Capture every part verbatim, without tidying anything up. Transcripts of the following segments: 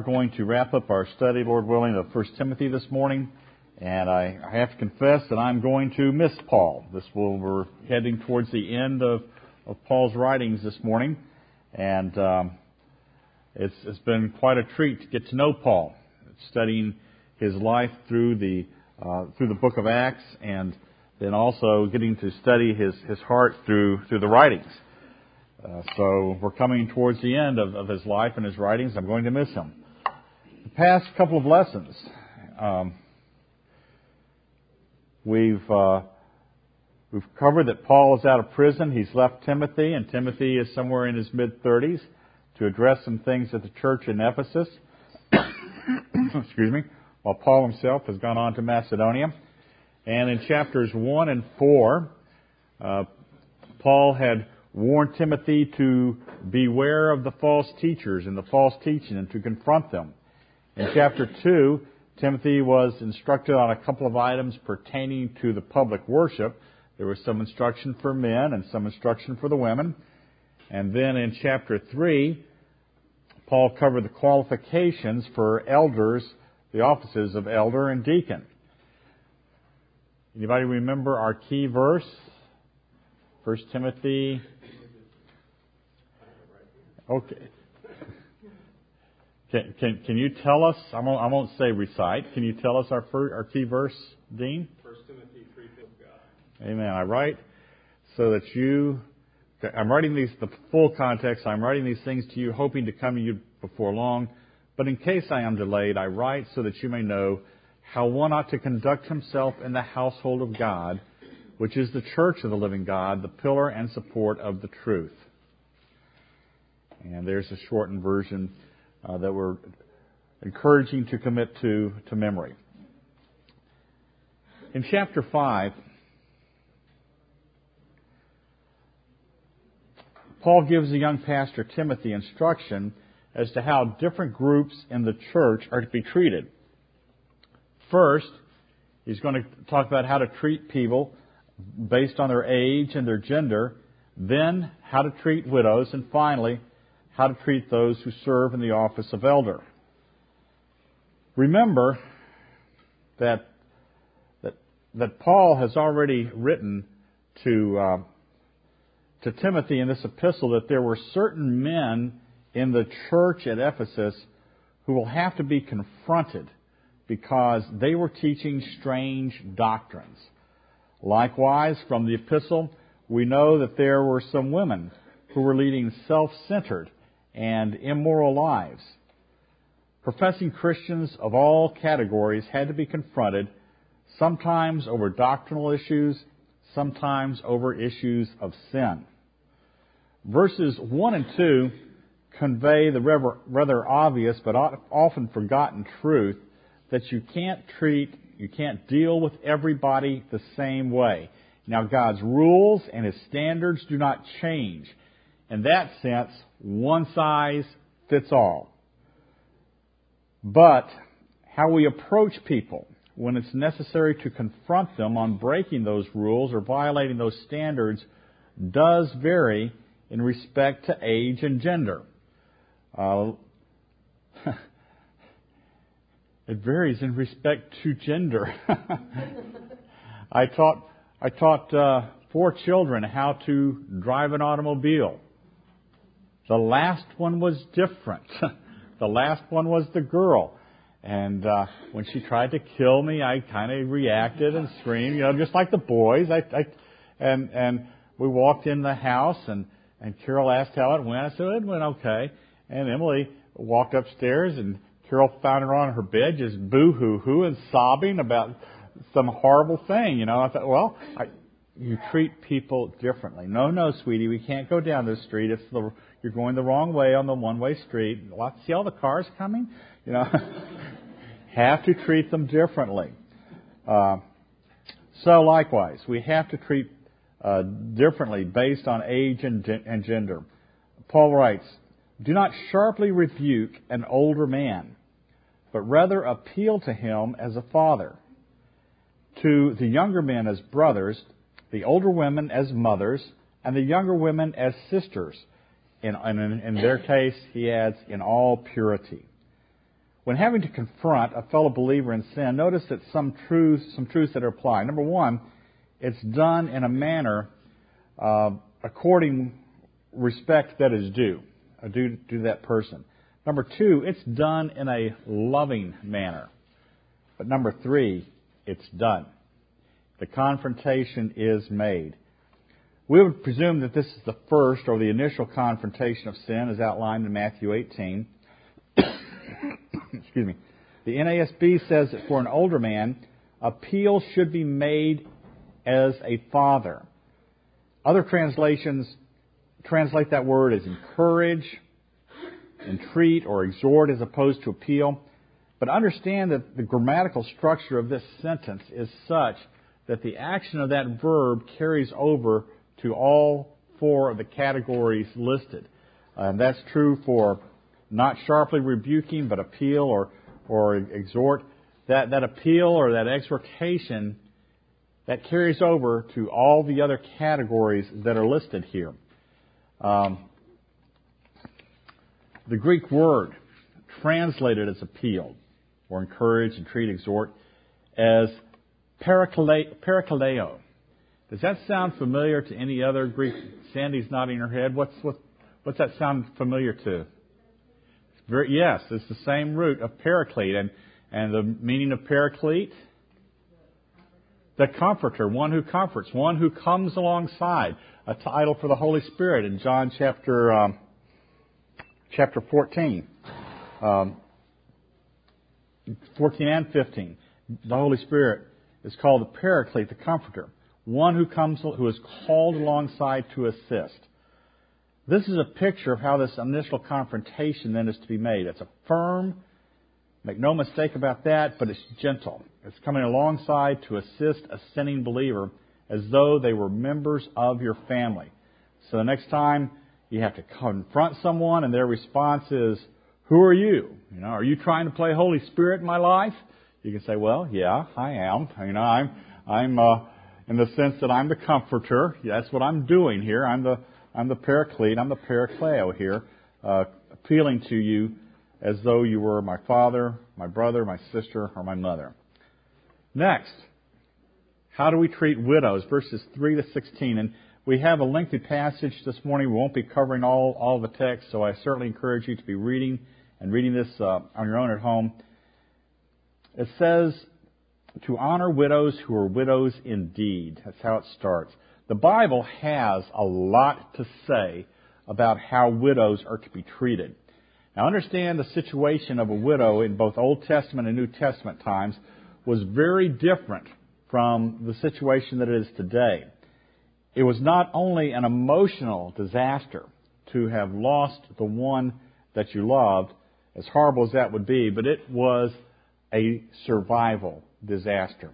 We're going to wrap up our study, Lord willing, of First Timothy this morning. And I, I have to confess that I'm going to miss Paul. This will, we're heading towards the end of, of Paul's writings this morning. And um, it's, it's been quite a treat to get to know Paul, studying his life through the uh, through the book of Acts, and then also getting to study his, his heart through through the writings. Uh, so we're coming towards the end of, of his life and his writings. I'm going to miss him. The past couple of lessons, um, we've uh, we've covered that Paul is out of prison. He's left Timothy, and Timothy is somewhere in his mid-thirties to address some things at the church in Ephesus. Excuse me. While Paul himself has gone on to Macedonia. And in chapters one and four, uh, Paul had warned Timothy to beware of the false teachers and the false teaching and to confront them. In chapter two, Timothy was instructed on a couple of items pertaining to the public worship. There was some instruction for men and some instruction for the women. And then in chapter three, Paul covered the qualifications for elders, the offices of elder and deacon. Anybody remember our key verse? First Timothy. Okay. Can, can, can you tell us, I won't, I won't say recite, can you tell us our first, our key verse, Dean? First Timothy three fifteen. Amen. I write so that you, I'm writing these, the full context, I'm writing these things to you, hoping to come to you before long. But in case I am delayed, I write so that you may know how one ought to conduct himself in the household of God, which is the church of the living God, the pillar and support of the truth. And there's a shortened version uh, that we're encouraging to commit to, to memory. In chapter five, Paul gives the young pastor Timothy instruction as to how different groups in the church are to be treated. First, he's going to talk about how to treat people based on their age and their gender, then how to treat widows, and finally, how to treat those who serve in the office of elder. Remember that that, that Paul has already written to uh, to Timothy in this epistle that there were certain men in the church at Ephesus who will have to be confronted because they were teaching strange doctrines. Likewise, from the epistle, we know that there were some women who were leading self-centered and immoral lives. Professing Christians of all categories had to be confronted, sometimes over doctrinal issues, sometimes over issues of sin. Verses one and two convey the rather obvious but often forgotten truth that you can't treat, you can't deal with everybody the same way. Now, God's rules and His standards do not change. In that sense, one size fits all. But how we approach people when it's necessary to confront them on breaking those rules or violating those standards does vary in respect to age and gender. Uh, it varies in respect to gender. I taught I taught uh, four children how to drive an automobile. The last one was different. The last one was the girl. And uh, when she tried to kill me, I kind of reacted and screamed, you know, just like the boys. I, I and and we walked in the house, and, and Carol asked how it went. I said, it went okay. And Emily walked upstairs, and Carol found her on her bed just boo-hoo-hoo and sobbing about some horrible thing. You know, I thought, well, I, you treat people differently. No, no, sweetie, we can't go down this street. It's the, you're going the wrong way on the one-way street. See all the cars coming? You know, have to treat them differently. Uh, so likewise, we have to treat uh, differently based on age and, and gender. Paul writes, do not sharply rebuke an older man, but rather appeal to him as a father. To the younger men as brothers, the older women as mothers, and the younger women as sisters. In, in, in their case, he adds, in all purity. When having to confront a fellow believer in sin, notice that some truths, some truths that apply. Number one, it's done in a manner uh, according respect that is due, uh, due to that person. Number two, it's done in a loving manner. But number three, it's done. The confrontation is made. We would presume that this is the first or the initial confrontation of sin as outlined in Matthew eighteen. Excuse me. The N A S B says that for an older man, appeal should be made as a father. Other translations translate that word as encourage, entreat, or exhort as opposed to appeal. But understand that the grammatical structure of this sentence is such that the action of that verb carries over to all four of the categories listed. Uh, and that's true for not sharply rebuking, but appeal or or exhort. That that appeal or that exhortation, that carries over to all the other categories that are listed here. Um, the Greek word translated as appeal or encourage, entreat, exhort, as parakale- parakaleo. Does that sound familiar to any other Greek? Sandy's nodding her head. What's what, what's that sound familiar to? Very, yes, it's the same root of paraclete. And, and the meaning of paraclete? The comforter, one who comforts, one who comes alongside. A title for the Holy Spirit in John chapter um, chapter fourteen. Um, fourteen and fifteen. The Holy Spirit is called the Paraclete, the Comforter. One who comes, who is called alongside to assist. This is a picture of how this initial confrontation then is to be made. It's a firm, make no mistake about that, but it's gentle. It's coming alongside to assist a sinning believer as though they were members of your family. So the next time you have to confront someone and their response is, "Who are you? You know, are you trying to play Holy Spirit in my life?" You can say, "Well, yeah, I am. You know, I'm, I'm, uh, in the sense that I'm the comforter. That's what I'm doing here. I'm the, I'm the paraclete. I'm the parakleo here, uh, appealing to you as though you were my father, my brother, my sister, or my mother." Next, how do we treat widows? Verses three to sixteen. And we have a lengthy passage this morning. We won't be covering all, all the text, so I certainly encourage you to be reading and reading this uh, on your own at home. It says to honor widows who are widows indeed. That's how it starts. The Bible has a lot to say about how widows are to be treated. Now understand the situation of a widow in both Old Testament and New Testament times was very different from the situation that it is today. It was not only an emotional disaster to have lost the one that you loved, as horrible as that would be, but it was a survival disaster.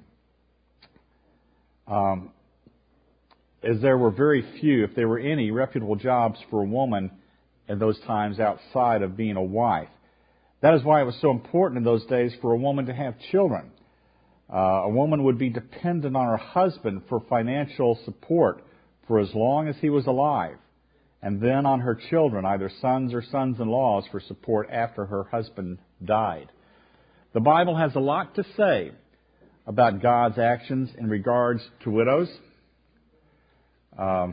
Um, as there were very few, if there were any, reputable jobs for a woman in those times outside of being a wife. That is why it was so important in those days for a woman to have children. Uh, a woman would be dependent on her husband for financial support for as long as he was alive, and then on her children, either sons or sons-in-laws, for support after her husband died. The Bible has a lot to say about God's actions in regards to widows. Um,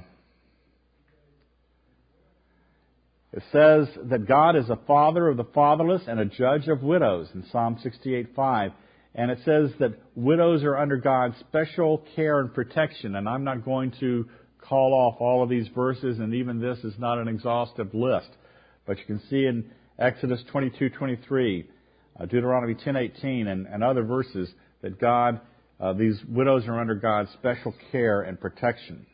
it says that God is a father of the fatherless and a judge of widows in Psalm sixty-eight five. And it says that widows are under God's special care and protection. And I'm not going to call off all of these verses, and even this is not an exhaustive list. But you can see in Exodus twenty-two twenty-three, uh, Deuteronomy ten eighteen, and, and other verses that God, uh, these widows are under God's special care and protection.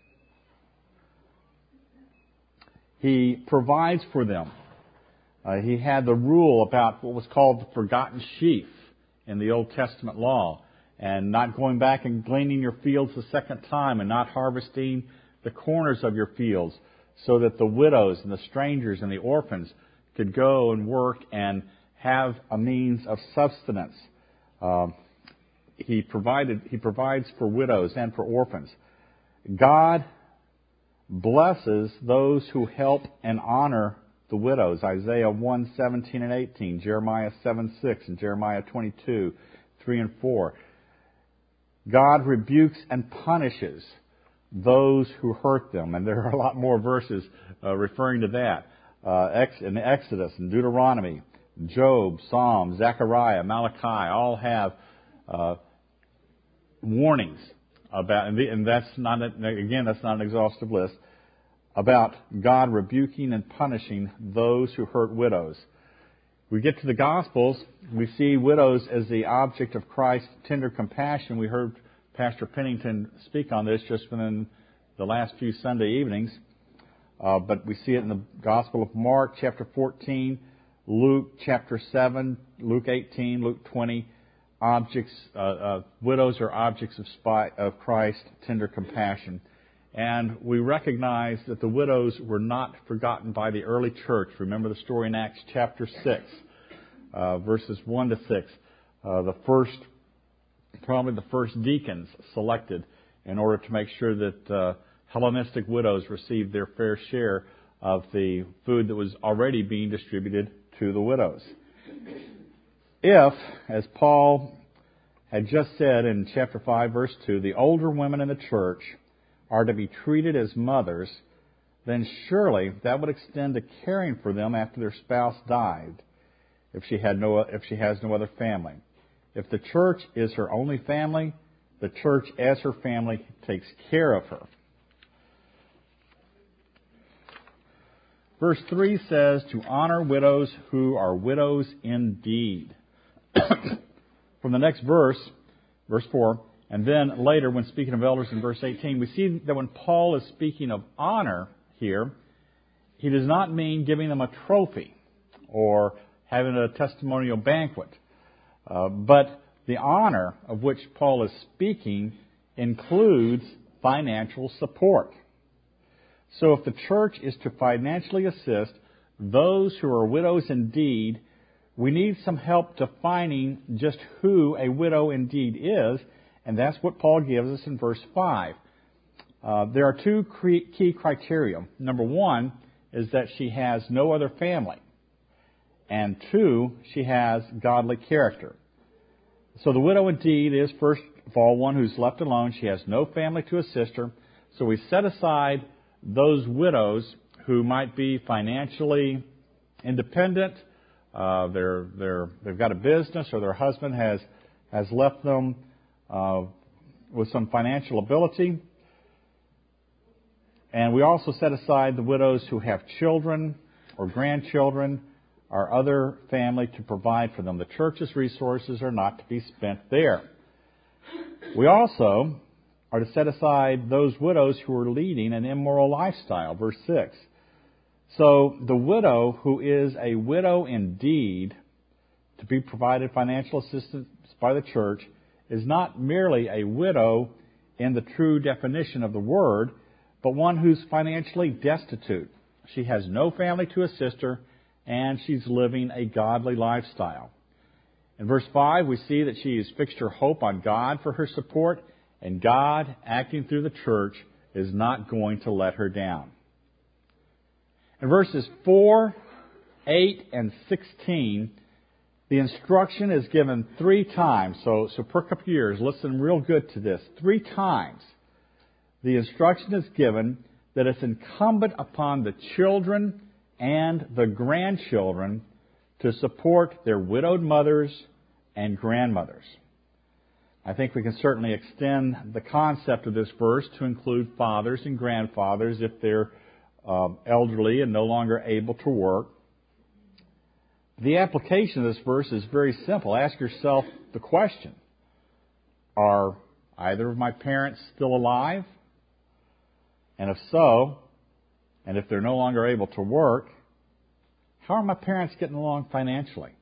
He provides for them. Uh, he had the rule about what was called the forgotten sheaf in the Old Testament law, and not going back and gleaning your fields the second time, and not harvesting the corners of your fields, so that the widows and the strangers and the orphans could go and work and have a means of subsistence. Um, he provided. He provides for widows and for orphans. God blesses those who help and honor the widows. Isaiah one seventeen and eighteen, Jeremiah seven six, and Jeremiah twenty-two three and four. God rebukes and punishes those who hurt them. And there are a lot more verses uh, referring to that. Uh, in Exodus and Deuteronomy, Job, Psalm, Zechariah, Malachi, all have uh, warnings about, and, the, and that's not, again, that's not an exhaustive list, about God rebuking and punishing those who hurt widows. We get to the Gospels, we see widows as the object of Christ's tender compassion. We heard Pastor Pennington speak on this just within the last few Sunday evenings. Uh, but we see it in the Gospel of Mark, chapter fourteen, Luke, chapter seven, Luke eighteen, Luke twenty. Objects, uh, uh, widows are objects of, spy, of Christ's tender compassion. And we recognize that the widows were not forgotten by the early church. Remember the story in Acts chapter six, uh, verses one to six. Uh, the first, probably the first deacons selected in order to make sure that uh, Hellenistic widows received their fair share of the food that was already being distributed to the widows. If, as Paul had just said in chapter five, verse two, the older women in the church are to be treated as mothers, then surely that would extend to caring for them after their spouse died, if she had no, if she has no other family. If the church is her only family, the church as her family takes care of her. Verse three says to honor widows who are widows indeed. From the next verse, verse four, and then later when speaking of elders in verse eighteen, we see that when Paul is speaking of honor here, he does not mean giving them a trophy or having a testimonial banquet. Uh, but the honor of which Paul is speaking includes financial support. So if the church is to financially assist those who are widows indeed, we need some help defining just who a widow indeed is, and that's what Paul gives us in verse five. Uh, there are two key criteria. Number one is that she has no other family. And two, she has godly character. So the widow indeed is, first of all, one who's left alone. She has no family to assist her. So we set aside those widows who might be financially independent. Uh, they're, they're, they've got a business, or their husband has, has left them uh, with some financial ability. And we also set aside the widows who have children or grandchildren or other family to provide for them. The church's resources are not to be spent there. We also are to set aside those widows who are leading an immoral lifestyle, verse six. So the widow who is a widow indeed, to be provided financial assistance by the church, is not merely a widow in the true definition of the word, but one who's financially destitute. She has no family to assist her, and she's living a godly lifestyle. In verse five, we see that she has fixed her hope on God for her support, and God, acting through the church, is not going to let her down. In verses four, eight, and sixteen, the instruction is given three times. So, so perk up your ears, listen real good to this. Three times the instruction is given that it's incumbent upon the children and the grandchildren to support their widowed mothers and grandmothers. I think we can certainly extend the concept of this verse to include fathers and grandfathers if they're uh, elderly and no longer able to work. The application of this verse is very simple. Ask yourself the question, are either of my parents still alive? And if so, and if they're no longer able to work, how are my parents getting along financially?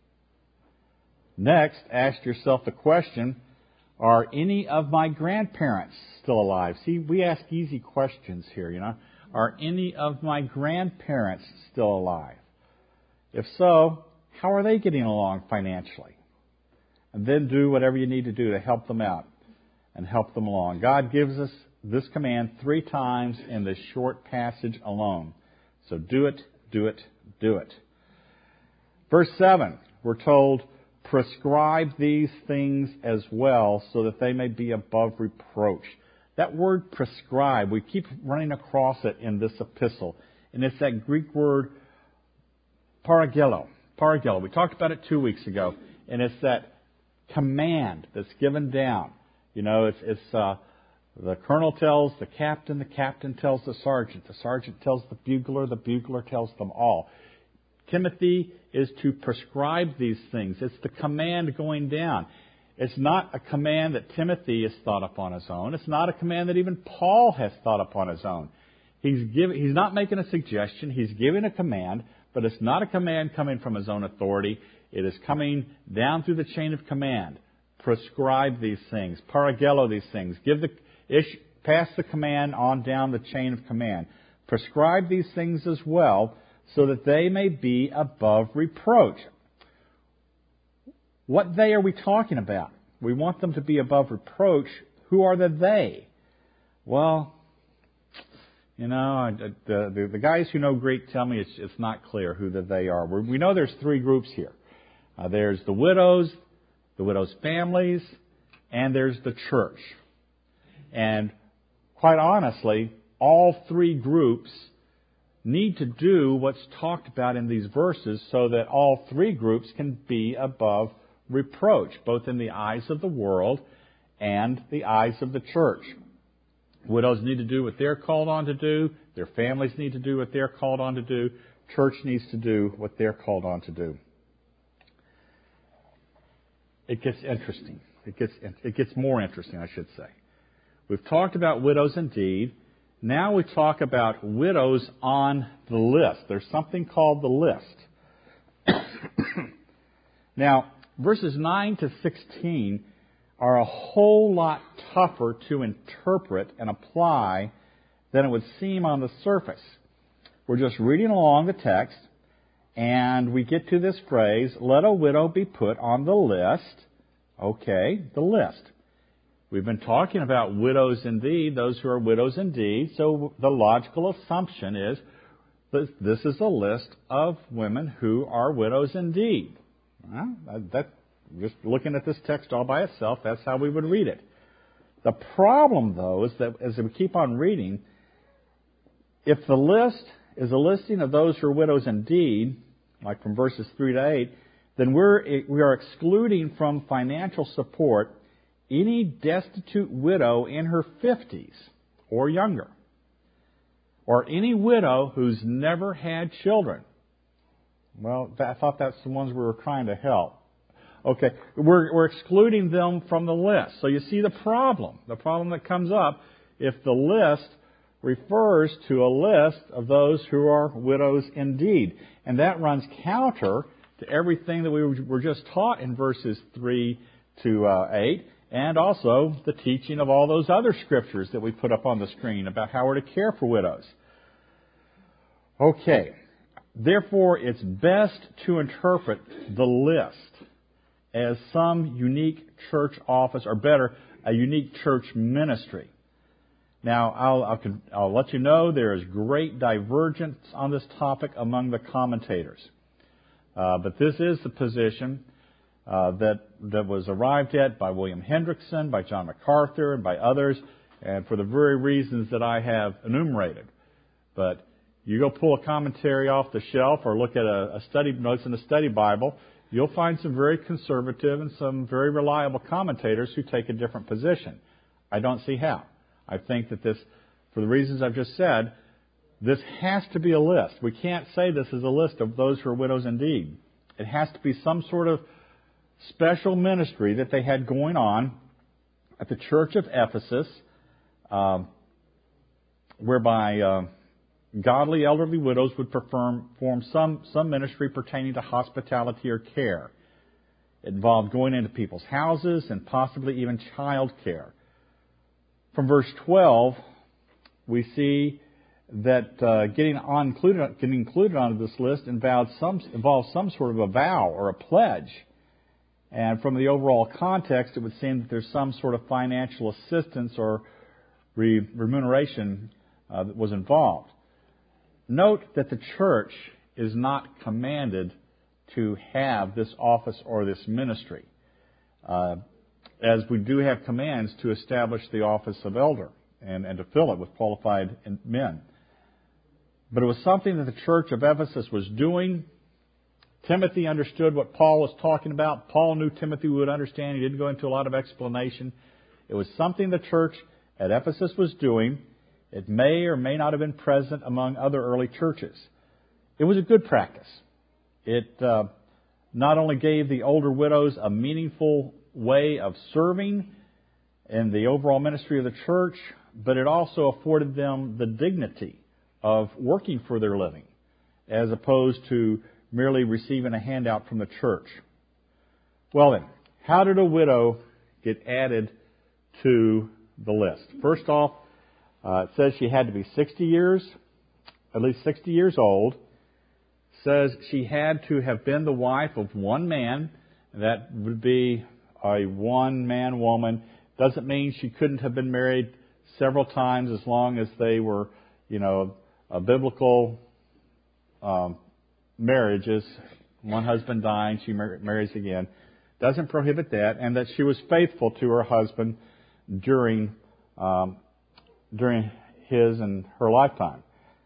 Next, ask yourself the question, are any of my grandparents still alive? See, we ask easy questions here, you know. Are any of my grandparents still alive? If so, how are they getting along financially? And then do whatever you need to do to help them out and help them along. God gives us this command three times in this short passage alone. So do it, do it, do it. Verse seven, we're told, prescribe these things as well so that they may be above reproach. That word prescribe, we keep running across it in this epistle. And it's that Greek word paragelo. Paragelo. We talked about it two weeks ago. And it's that command that's given down. You know, it's, it's uh, the colonel tells the captain, the captain tells the sergeant, the sergeant tells the bugler, the bugler tells them all. Timothy is to prescribe these things. It's the command going down. It's not a command that Timothy has thought upon his own. It's not a command that even Paul has thought upon his own. He's give, he's not making a suggestion. He's giving a command, but it's not a command coming from his own authority. It is coming down through the chain of command. Prescribe these things. Paragelo these things. Give the ish, pass the command on down the chain of command. Prescribe these things as well, so that they may be above reproach. What they are we talking about? We want them to be above reproach. Who are the they? Well, you know, the, the, the guys who know Greek tell me it's, it's not clear who the they are. We know there's three groups here. Uh, there's the widows, the widows' families, and there's the church. And quite honestly, all three groups need to do what's talked about in these verses so that all three groups can be above reproach, both in the eyes of the world and the eyes of the church. Widows need to do what they're called on to do. Their families need to do what they're called on to do. Church needs to do what they're called on to do. It gets interesting. It gets, it gets more interesting, I should say. We've talked about widows indeed. Now we talk about widows on the list. There's something called the list. Now, verses nine to sixteen are a whole lot tougher to interpret and apply than it would seem on the surface. We're just reading along the text, and we get to this phrase, let a widow be put on the list. Okay, the list. We've been talking about widows indeed, those who are widows indeed, so the logical assumption is that this is a list of women who are widows indeed. Well, that, just looking at this text all by itself, that's how we would read it. The problem, though, is that as we keep on reading, if the list is a listing of those who are widows indeed, like from verses three to eight, then we're, we are excluding from financial support any destitute widow in her fifties or younger, or any widow who's never had children. Well, I thought that's the ones we were trying to help. Okay, we're, we're excluding them from the list. So you see the problem, the problem that comes up if the list refers to a list of those who are widows indeed. And that runs counter to everything that we were just taught in verses three to eight. And also the teaching of all those other scriptures that we put up on the screen about how we're to care for widows. Okay. Therefore, it's best to interpret the list as some unique church office, or better, a unique church ministry. Now, I'll, I'll, I'll let you know there is great divergence on this topic among the commentators. Uh, but this is the position Uh, that that was arrived at by William Hendrickson, by John MacArthur, and by others, and for the very reasons that I have enumerated. But you go pull a commentary off the shelf or look at a, a study notes in the study Bible, you'll find some very conservative and some very reliable commentators who take a different position. I don't see how. I think that this, for the reasons I've just said, this has to be a list. We can't say this is a list of those who are widows indeed. It has to be some sort of special ministry that they had going on at the church of Ephesus, um, whereby uh, godly elderly widows would perform form some, some ministry pertaining to hospitality or care. It involved going into people's houses and possibly even child care. From verse twelve, we see that uh, getting on included, getting included onto this list involves some, involves some sort of a vow or a pledge. And from the overall context, it would seem that there's some sort of financial assistance or remuneration uh, that was involved. Note that the church is not commanded to have this office or this ministry, uh, as we do have commands to establish the office of elder and, and to fill it with qualified men. But it was something that the church of Ephesus was doing. Timothy understood what Paul was talking about. Paul knew Timothy would understand. He didn't go into a lot of explanation. It was something the church at Ephesus was doing. It may or may not have been present among other early churches. It was a good practice. It uh, not only gave the older widows a meaningful way of serving in the overall ministry of the church, but it also afforded them the dignity of working for their living, as opposed to merely receiving a handout from the church. Well then, how did a widow get added to the list? First off, uh, it says she had to be sixty years, at least sixty years old. It says she had to have been the wife of one man. That would be a one-man woman. Doesn't mean she couldn't have been married several times as long as they were, you know, a biblical um, marriages. One husband dying, she mar- marries again. Doesn't prohibit that, and that she was faithful to her husband during um, during his and her lifetime.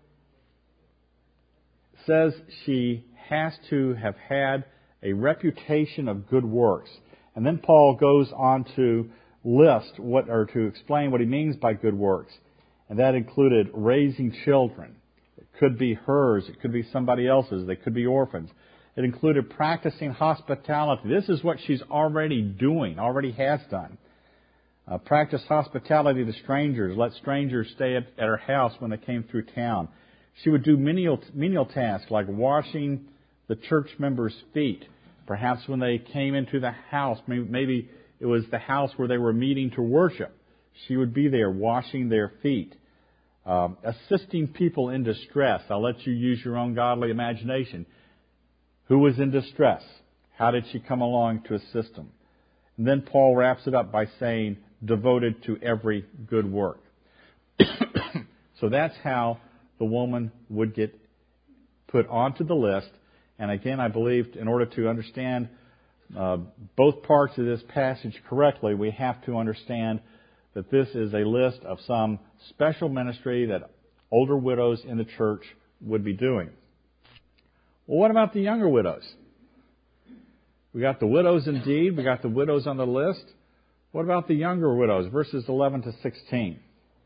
It says she has to have had a reputation of good works. And then Paul goes on to list what, or to explain what he means by good works. And that included raising children. It could be hers. It could be somebody else's. They could be orphans. It included practicing hospitality. This is what she's already doing, already has done. Uh, practice hospitality to strangers. Let strangers stay at, at her house when they came through town. She would do menial, menial tasks like washing the church members' feet. Perhaps when they came into the house, maybe, maybe it was the house where they were meeting to worship. She would be there washing their feet. Um, assisting people in distress. I'll let you use your own godly imagination. Who was in distress? How did she come along to assist them? And then Paul wraps it up by saying, devoted to every good work. So that's how the woman would get put onto the list. And again, I believe in order to understand uh, both parts of this passage correctly, we have to understand that this is a list of some special ministry that older widows in the church would be doing. Well, what about the younger widows? We got the widows indeed. We got the widows on the list. What about the younger widows? Verses eleven to sixteen.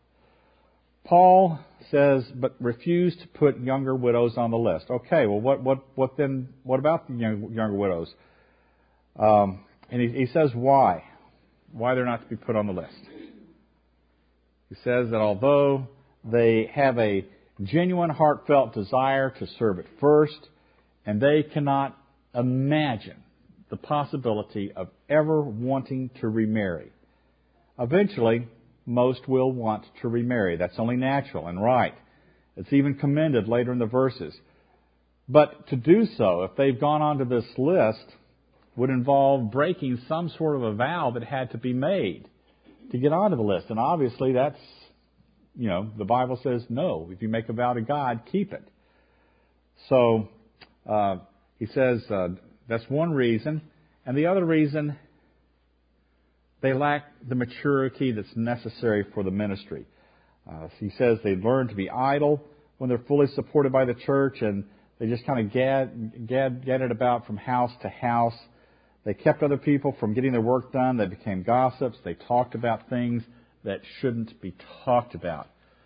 Paul says, but refused to put younger widows on the list. Okay, well, what what what then? What about the young, younger widows? Um, and he, he says why, why they're not to be put on the list. He says that although they have a genuine, heartfelt desire to serve at first, and they cannot imagine the possibility of ever wanting to remarry, eventually most will want to remarry. That's only natural and right. It's even commended later in the verses. But to do so, if they've gone onto this list, would involve breaking some sort of a vow that had to be made to get onto the list. And obviously that's, you know, the Bible says no. If you make a vow to God, keep it. So uh, he says uh, that's one reason. And the other reason, they lack the maturity that's necessary for the ministry. Uh, he says they learn to be idle when they're fully supported by the church, and they just kind of gad, gad, gadded about from house to house. They kept other people from getting their work done. They became gossips. They talked about things that shouldn't be talked about.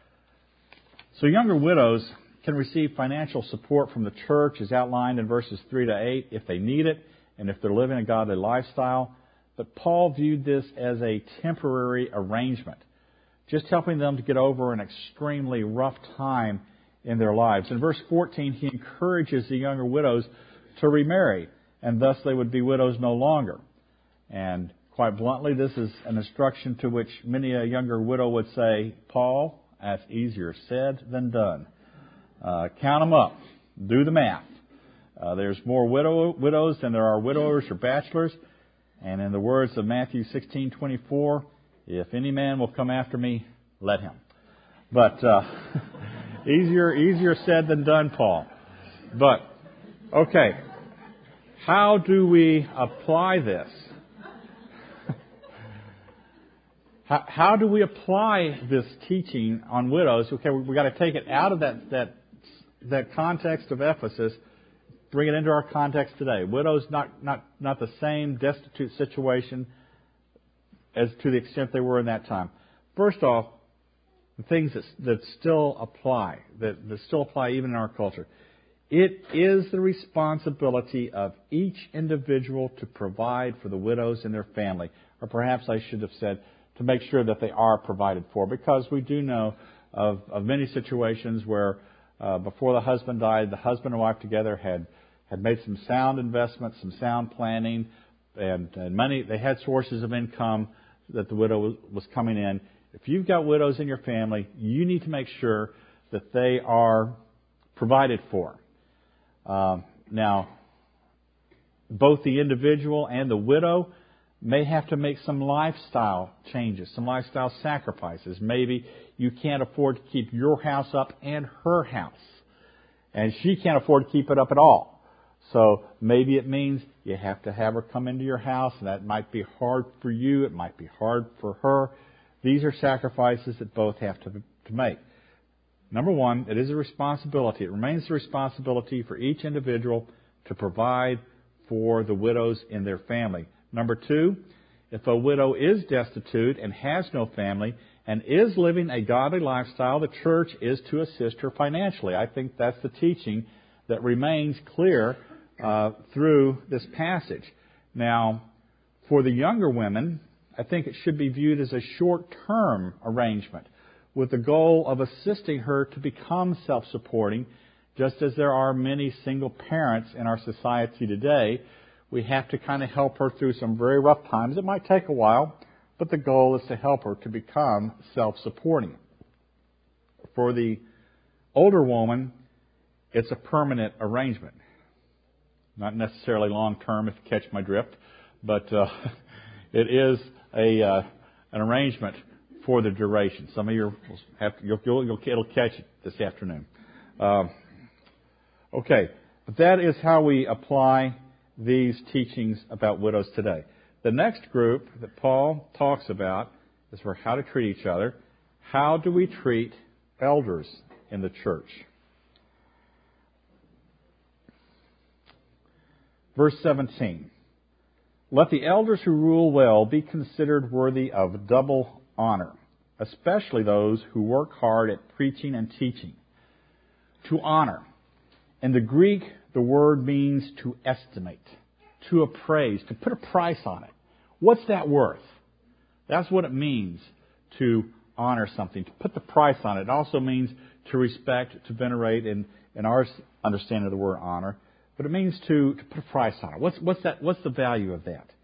So younger widows can receive financial support from the church, as outlined in verses three to eight, if they need it, and if they're living a godly lifestyle. But Paul viewed this as a temporary arrangement, just helping them to get over an extremely rough time in their lives. In verse fourteen, he encourages the younger widows to remarry, and thus they would be widows no longer. And quite bluntly, this is an instruction to which many a younger widow would say, Paul, that's easier said than done. Uh, count them up. Do the math. Uh, there's more widow, widows than there are widowers or bachelors. And in the words of Matthew sixteen twenty-four, if any man will come after me, let him. But uh, easier easier said than done, Paul. But Okay. How do we apply this? how, how do we apply this teaching on widows? Okay, we, we got to take it out of that, that that context of Ephesus, bring it into our context today. Widows, not not not the same destitute situation as to the extent they were in that time. First off, the things that that still apply, that, that still apply even in our culture. It is the responsibility of each individual to provide for the widows and their family. Or perhaps I should have said, to make sure that they are provided for. Because we do know of, of many situations where uh, before the husband died, the husband and wife together had, had made some sound investments, some sound planning, and, and money. They had sources of income that the widow was, was coming in. If you've got widows in your family, you need to make sure that they are provided for. Um, now, both the individual and the widow may have to make some lifestyle changes, some lifestyle sacrifices. Maybe you can't afford to keep your house up and her house, and she can't afford to keep it up at all. So maybe it means you have to have her come into your house, and that might be hard for you. It might be hard for her. These are sacrifices that both have to, to make. Number one, it is a responsibility. It remains a responsibility for each individual to provide for the widows in their family. Number two, if a widow is destitute and has no family and is living a godly lifestyle, the church is to assist her financially. I think that's the teaching that remains clear uh, through this passage. Now, for the younger women, I think it should be viewed as a short-term arrangement, with the goal of assisting her to become self-supporting, just as there are many single parents in our society today. We have to kind of help her through some very rough times. It might take a while, but the goal is to help her to become self-supporting. For the older woman, it's a permanent arrangement. Not necessarily long-term, if you catch my drift, but uh, it is a uh, an arrangement for the duration. Some of you will have to, you'll, you'll, you'll, it'll catch it this afternoon. Um, okay, but that is how we apply these teachings about widows today. The next group that Paul talks about is for how to treat each other. How do we treat elders in the church? Verse seventeen. Let the elders who rule well be considered worthy of double honor, especially those who work hard at preaching and teaching. To honor. In the Greek, the word means to estimate, to appraise, to put a price on it. What's that worth? That's what it means to honor something, to put the price on it. It also means to respect, to venerate, in, in our understanding of the word honor. But it means to, to put a price on it. What's, what's that? What's the value of that?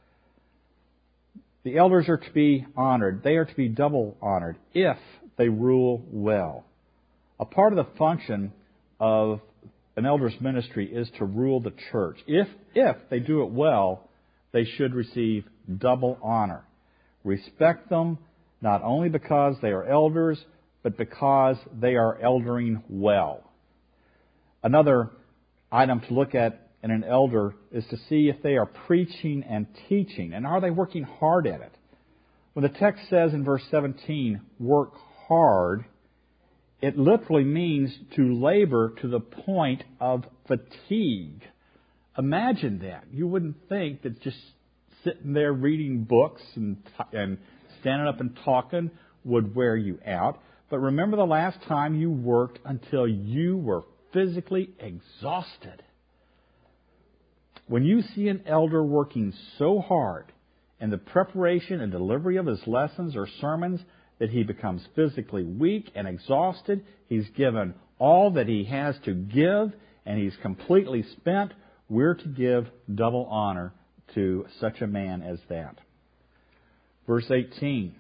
The elders are to be honored. They are to be double honored if they rule well. A part of the function of an elder's ministry is to rule the church. If, if they do it well, they should receive double honor. Respect them not only because they are elders, but because they are eldering well. Another item to look at in an elder is to see if they are preaching and teaching, and are they working hard at it. When the text says in verse seventeen, work hard, it literally means to labor to the point of fatigue. Imagine that. You wouldn't think that just sitting there reading books and, and standing up and talking would wear you out. But remember the last time you worked until you were physically exhausted. When you see an elder working so hard in the preparation and delivery of his lessons or sermons that he becomes physically weak and exhausted, he's given all that he has to give, and he's completely spent, we're to give double honor to such a man as that. Verse eighteen.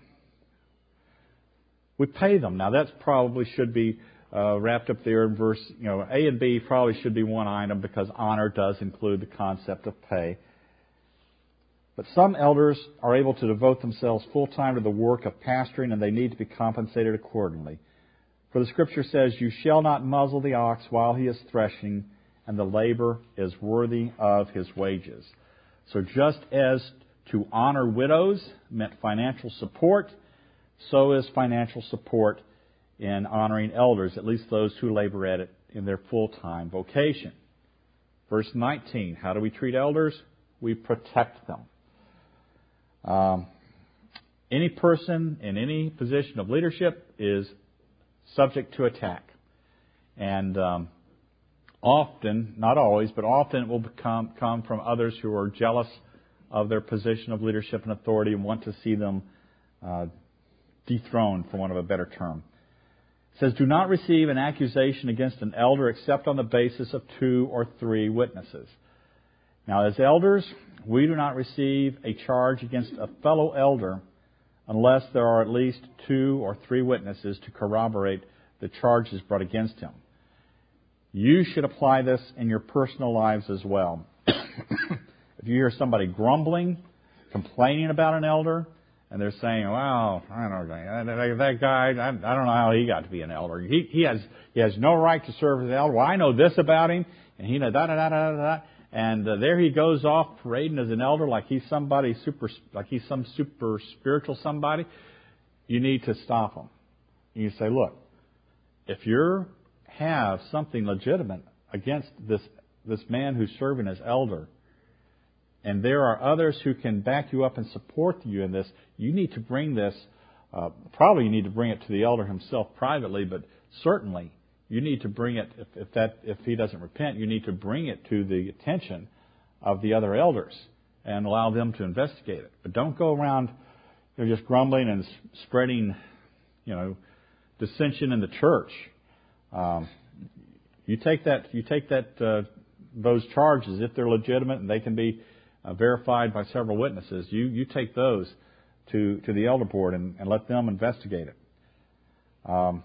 We pay them. Now that probably should be Uh, wrapped up there in verse, you know, A and B probably should be one item because honor does include the concept of pay. But some elders are able to devote themselves full-time to the work of pastoring, and they need to be compensated accordingly. For the Scripture says, "You shall not muzzle the ox while he is threshing, and the labor is worthy of his wages. So just as to honor widows meant financial support, so is financial support in honoring elders, at least those who labor at it in their full-time vocation. Verse nineteen, how do we treat elders? We protect them. Um, any person in any position of leadership is subject to attack. And um, often, not always, but often it will become, come from others who are jealous of their position of leadership and authority and want to see them uh, dethroned, for want of a better term. It says, do not receive an accusation against an elder except on the basis of two or three witnesses. Now, as elders, we do not receive a charge against a fellow elder unless there are at least two or three witnesses to corroborate the charges brought against him. You should apply this in your personal lives as well. If you hear somebody grumbling, complaining about an elder, and they're saying, well, I don't know, that guy, I don't know how he got to be an elder. He, he has he has no right to serve as an elder. Well, I know this about him, and he knows da da da da da. And uh, there he goes off parading as an elder like he's somebody super, like he's some super spiritual somebody. You need to stop him. You say, look, if you have something legitimate against this this man who's serving as elder, and there are others who can back you up and support you in this, you need to bring this, uh, probably you need to bring it to the elder himself privately, but certainly you need to bring it, if, if that if he doesn't repent, you need to bring it to the attention of the other elders and allow them to investigate it. But don't go around, you know, just grumbling and spreading, you know, dissension in the church. Um, you take that, you take that, uh, those charges, if they're legitimate and they can be uh, verified by several witnesses, you, you take those to, to the elder board and, and let them investigate it. Um,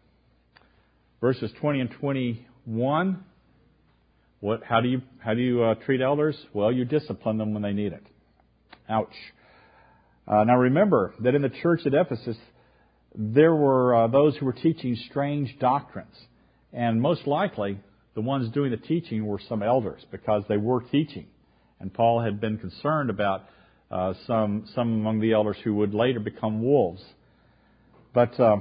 verses twenty and twenty-one. What? How do you how do you uh, treat elders? Well, you discipline them when they need it. Ouch. Uh, now remember that in the church at Ephesus, there were uh, those who were teaching strange doctrines. And most likely, the ones doing the teaching were some elders, because they were teaching. And Paul had been concerned about uh, some some among the elders who would later become wolves. But uh,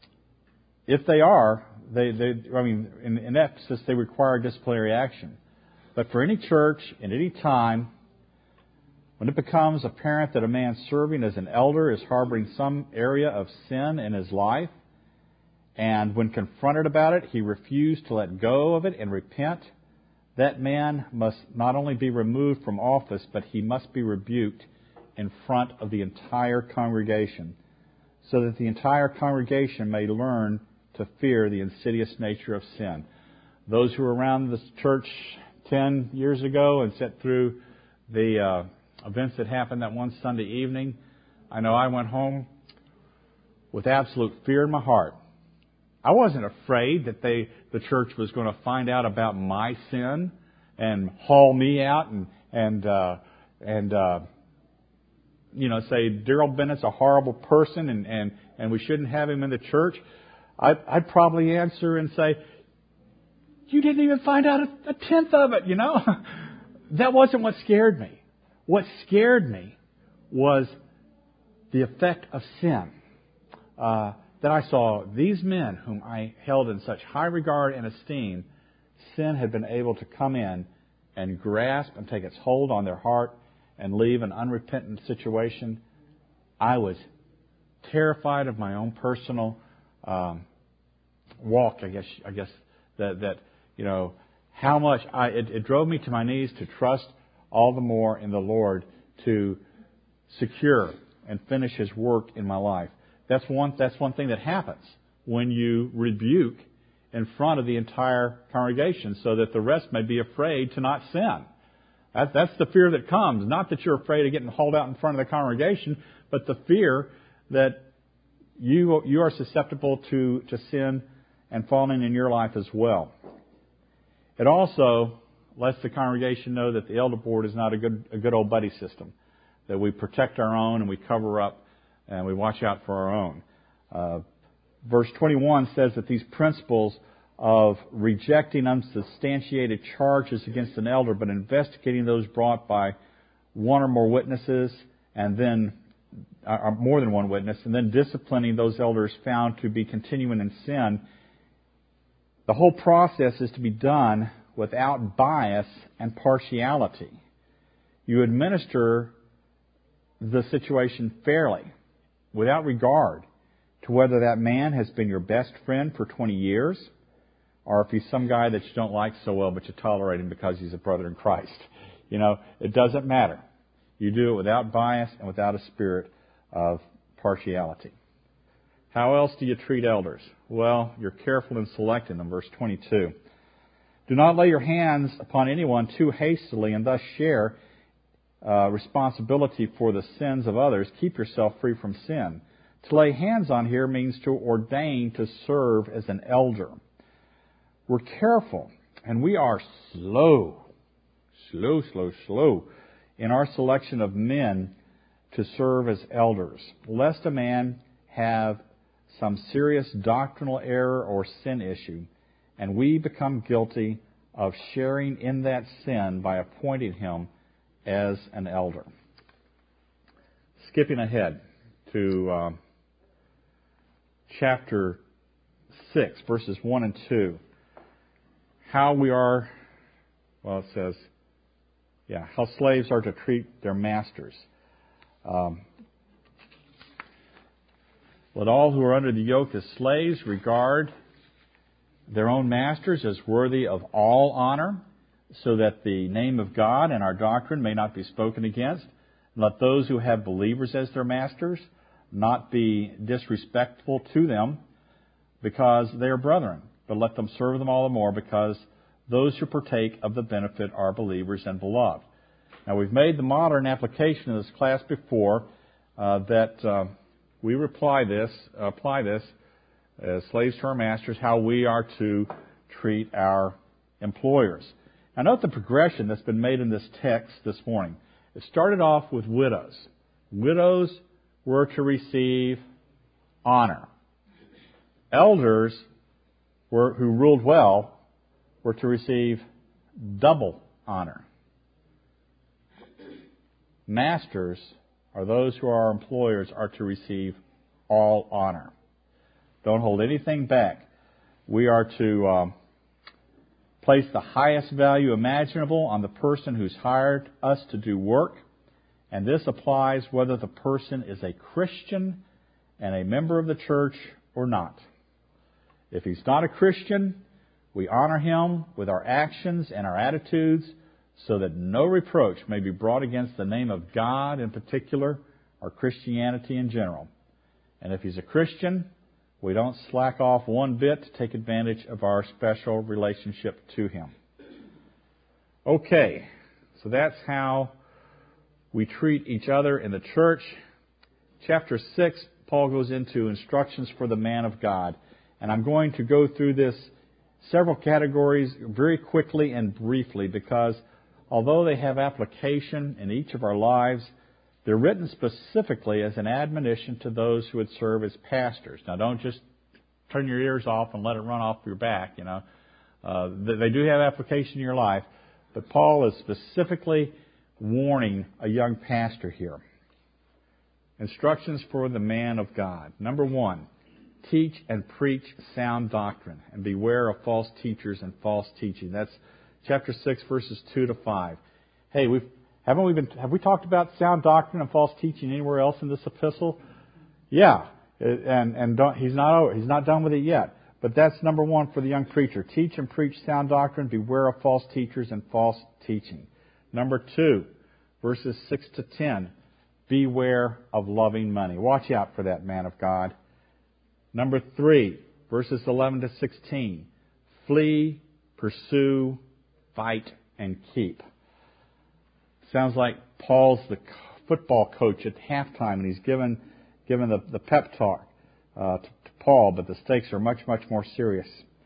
if they are, they, they I mean, in, in Ephesus, they require disciplinary action. But for any church, at any time, when it becomes apparent that a man serving as an elder is harboring some area of sin in his life, and when confronted about it, he refused to let go of it and repent, that man must not only be removed from office, but he must be rebuked in front of the entire congregation, so that the entire congregation may learn to fear the insidious nature of sin. Those who were around this church ten years ago and sat through the uh, events that happened that one Sunday evening, I know I went home with absolute fear in my heart. I wasn't afraid that they, the church was going to find out about my sin and haul me out and and uh, and uh, you know say Daryl Bennett's a horrible person and, and, and we shouldn't have him in the church. I'd, I'd probably answer and say, you didn't even find out a, a tenth of it. You know, that wasn't what scared me. What scared me was the effect of sin. Uh, that I saw these men whom I held in such high regard and esteem, sin had been able to come in and grasp and take its hold on their heart and leave an unrepentant situation. I was terrified of my own personal um, walk, I guess, I guess that, that you know, how much I, it, it drove me to my knees to trust all the more in the Lord to secure and finish His work in my life. That's one, that's one thing that happens when you rebuke in front of the entire congregation so that the rest may be afraid to not sin. That, that's the fear that comes. Not that you're afraid of getting hauled out in front of the congregation, but the fear that you, you are susceptible to, to sin and falling in your life as well. It also lets the congregation know that the elder board is not a good, a good old buddy system, that we protect our own and we cover up and we watch out for our own. Uh, verse twenty-one says that these principles of rejecting unsubstantiated charges against an elder, but investigating those brought by one or more witnesses, and then or more than one witness, and then disciplining those elders found to be continuing in sin. The whole process is to be done without bias and partiality. You administer the situation fairly, without regard to whether that man has been your best friend for twenty years, or if he's some guy that you don't like so well, but you tolerate him because he's a brother in Christ. You know, it doesn't matter. You do it without bias and without a spirit of partiality. How else do you treat elders? Well, you're careful in selecting them. Verse twenty-two. Do not lay your hands upon anyone too hastily and thus share uh, responsibility for the sins of others. Keep yourself free from sin. To lay hands on here means to ordain to serve as an elder. We're careful, and we are slow, slow, slow, slow in our selection of men to serve as elders, lest a man have some serious doctrinal error or sin issue, and we become guilty of sharing in that sin by appointing him as an elder. Skipping ahead to uh, chapter six, verses one and two. How we are, well, it says, yeah, how slaves are to treat their masters. Um, Let all who are under the yoke as slaves regard their own masters as worthy of all honor, so that the name of God and our doctrine may not be spoken against. Let those who have believers as their masters not be disrespectful to them because they are brethren, but let them serve them all the more because those who partake of the benefit are believers and beloved. Now, we've made the modern application of this class before uh, that uh, we apply this, apply this as slaves to our masters, how we are to treat our employers. Now, note the progression that's been made in this text this morning. It started off with widows. Widows were to receive honor. Elders were, who ruled well were to receive double honor. Masters, or those who are our employers, are to receive all honor. Don't hold anything back. We are to um, place the highest value imaginable on the person who's hired us to do work, and this applies whether the person is a Christian and a member of the church or not. If he's not a Christian, we honor him with our actions and our attitudes so that no reproach may be brought against the name of God in particular or Christianity in general. And if he's a Christian, we don't slack off one bit to take advantage of our special relationship to him. Okay, so that's how we treat each other in the church. Chapter six, Paul goes into instructions for the man of God. And I'm going to go through this several categories very quickly and briefly because although they have application in each of our lives, they're written specifically as an admonition to those who would serve as pastors. Now, don't just turn your ears off and let it run off your back, you know. Uh, they do have application in your life, but Paul is specifically warning a young pastor here. Instructions for the man of God. Number one, teach and preach sound doctrine, and beware of false teachers and false teaching. That's chapter six, verses two to five. Hey, we've haven't we been have we talked about sound doctrine and false teaching anywhere else in this epistle? Yeah, and and don't, he's not over, he's not done with it yet. But that's number one for the young preacher: teach and preach sound doctrine. Beware of false teachers and false teaching. Number two, verses six to ten. Beware of loving money. Watch out for that, man of God. Number three, verses eleven to sixteen. Flee, pursue, fight, and keep. Sounds like Paul's the football coach at halftime, and he's given given the, the pep talk uh, to, to Paul, but the stakes are much, much more serious.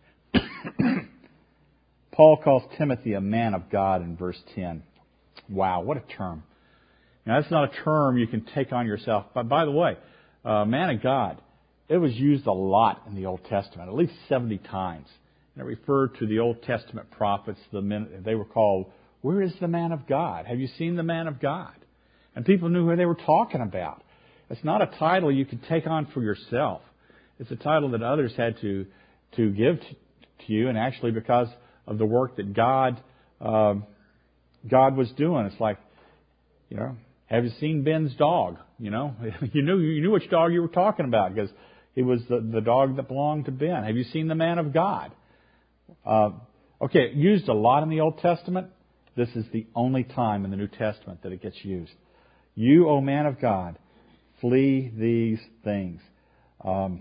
Paul calls Timothy a man of God in verse ten. Wow, what a term. Now, that's not a term you can take on yourself. But by the way, uh, man of God, it was used a lot in the Old Testament, at least seventy times. And it referred to the Old Testament prophets. The men, they were called, "Where is the man of God? Have you seen the man of God?" And people knew who they were talking about. It's not a title you could take on for yourself. It's a title that others had to to give to, to you, and actually because of the work that God uh, God was doing. It's like, you know, have you seen Ben's dog? You know, you knew you knew which dog you were talking about because he was the, the dog that belonged to Ben. Have you seen the man of God? Uh, okay, used a lot in the Old Testament. This is the only time in the New Testament that it gets used. You, O man of God, flee these things. Um,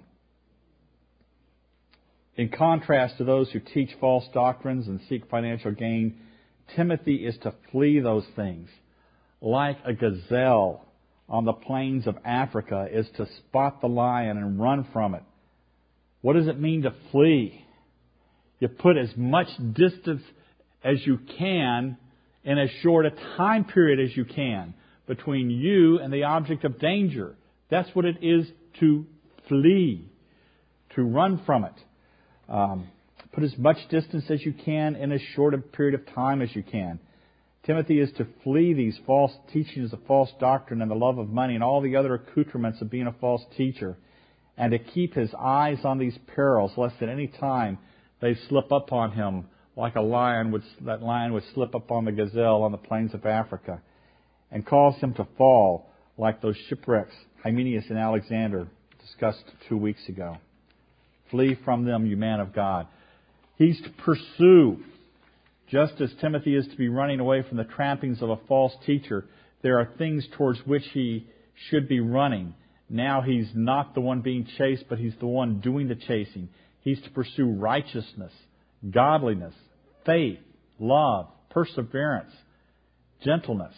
in contrast to those who teach false doctrines and seek financial gain, Timothy is to flee those things. Like a gazelle on the plains of Africa is to spot the lion and run from it. What does it mean to flee? You put as much distance as you can in as short a time period as you can between you and the object of danger. That's what it is to flee, to run from it. Um, put as much distance as you can in as short a period of time as you can. Timothy is to flee these false teachings of false doctrine and the love of money and all the other accoutrements of being a false teacher, and to keep his eyes on these perils, lest at any time they slip up on him like a lion would, that lion would slip up on the gazelle on the plains of Africa, and cause him to fall like those shipwrecks Hymenaeus and Alexander discussed two weeks ago. Flee from them, you man of God. He's to pursue. Just as Timothy is to be running away from the trappings of a false teacher, there are things towards which he should be running. Now he's not the one being chased, but he's the one doing the chasing. He's to pursue righteousness, godliness, faith, love, perseverance, gentleness.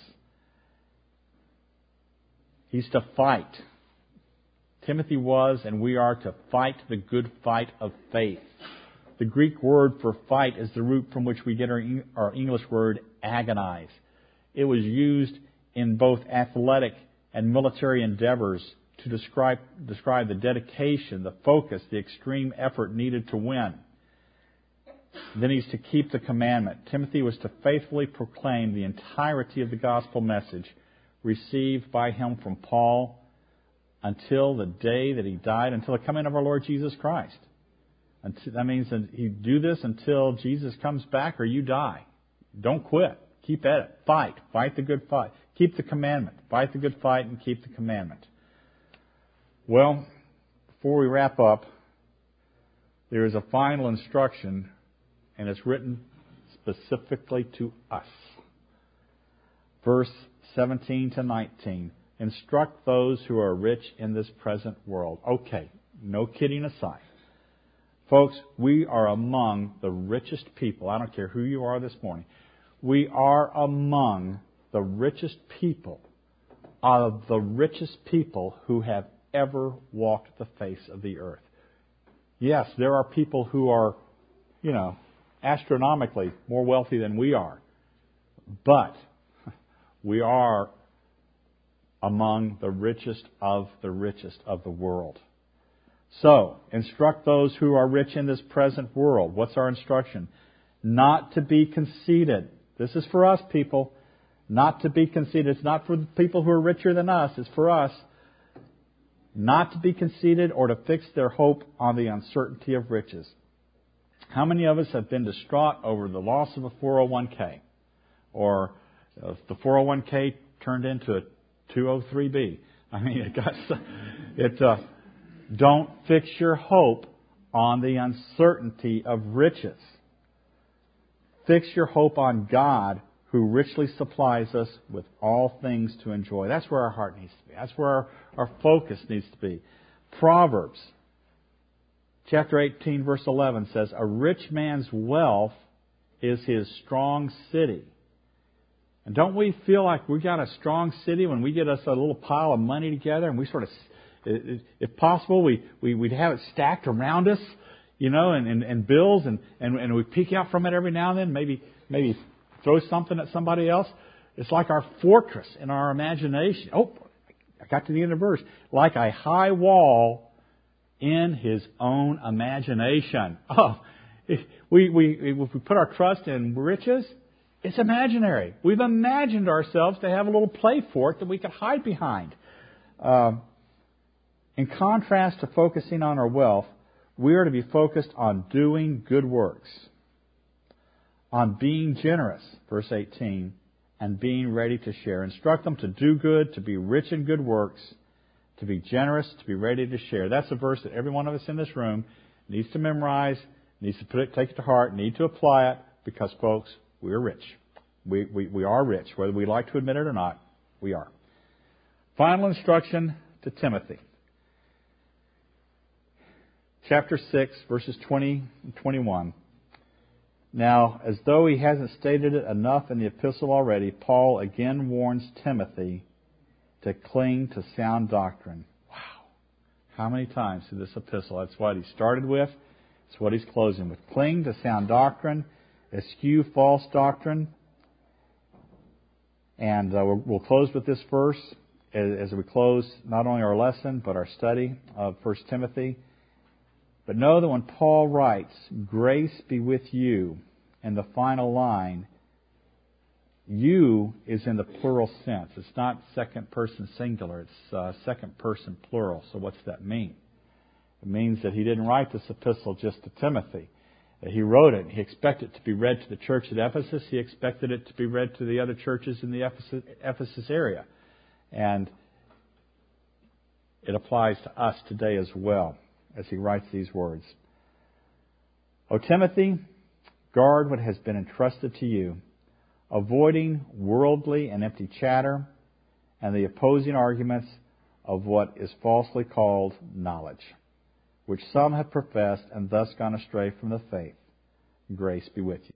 He's to fight. Timothy was, and we are to fight the good fight of faith. The Greek word for fight is the root from which we get our, our English word agonize. It was used in both athletic and military endeavors to describe, describe the dedication, the focus, the extreme effort needed to win. Then he's to keep the commandment. Timothy was to faithfully proclaim the entirety of the gospel message received by him from Paul until the day that he died, until the coming of our Lord Jesus Christ. That means that you do this until Jesus comes back or you die. Don't quit. Keep at it. Fight. Fight the good fight. Keep the commandment. Fight the good fight and keep the commandment. Well, before we wrap up, there is a final instruction, and it's written specifically to us. Verse seventeen to nineteen. Instruct those who are rich in this present world. Okay, no kidding aside. Folks, we are among the richest people. I don't care who you are this morning. We are among the richest people of the richest people who have ever walked the face of the earth. Yes, there are people who are, you know, astronomically more wealthy than we are. But we are among the richest of the richest of the world. So, instruct those who are rich in this present world. What's our instruction? Not to be conceited. This is for us, people. Not to be conceited. It's not for the people who are richer than us. It's for us. Not to be conceited or to fix their hope on the uncertainty of riches. How many of us have been distraught over the loss of a four oh one k? Or uh, the four oh one k turned into a two oh three b. I mean, it got... It, uh, don't fix your hope on the uncertainty of riches. Fix your hope on God, who richly supplies us with all things to enjoy. That's where our heart needs to be. That's where our, our focus needs to be. Proverbs chapter eighteen, verse eleven says, "A rich man's wealth is his strong city." And don't we feel like we got a strong city when we get us a little pile of money together and we sort of, if possible, we, we, we'd have it stacked around us, you know, and, and, and bills, and, and, and we peek out from it every now and then, maybe maybe throw something at somebody else. It's like our fortress in our imagination. Oh, I got to the end of the verse. Like a high wall in his own imagination. Oh, if we, we, if we put our trust in riches, it's imaginary. We've imagined ourselves to have a little play fort that we could hide behind. Um, in contrast to focusing on our wealth, we are to be focused on doing good works, on being generous, verse eighteen, and being ready to share. Instruct them to do good, to be rich in good works, to be generous, to be ready to share. That's a verse that every one of us in this room needs to memorize, needs to put it, take it to heart, need to apply it, because, folks, we are rich. We, we, we are rich. Whether we like to admit it or not, we are. Final instruction to Timothy. Chapter six, verses twenty and twenty-one. Now, as though he hasn't stated it enough in the epistle already, Paul again warns Timothy to cling to sound doctrine. Wow. How many times in this epistle? That's what he started with. It's what he's closing with. Cling to sound doctrine. Eschew false doctrine. And uh, we'll, we'll close with this verse as, as we close not only our lesson, but our study of First Timothy. But know that when Paul writes, grace be with you, in the final line, you is in the plural sense. It's not second person singular. It's uh, second person plural. So what's that mean? It means that he didn't write this epistle just to Timothy. He wrote it. He expected it to be read to the church at Ephesus. He expected it to be read to the other churches in the Ephesus, Ephesus area. And it applies to us today as well, as he writes these words. O Timothy, guard what has been entrusted to you, avoiding worldly and empty chatter and the opposing arguments of what is falsely called knowledge, which some have professed and thus gone astray from the faith. Grace be with you.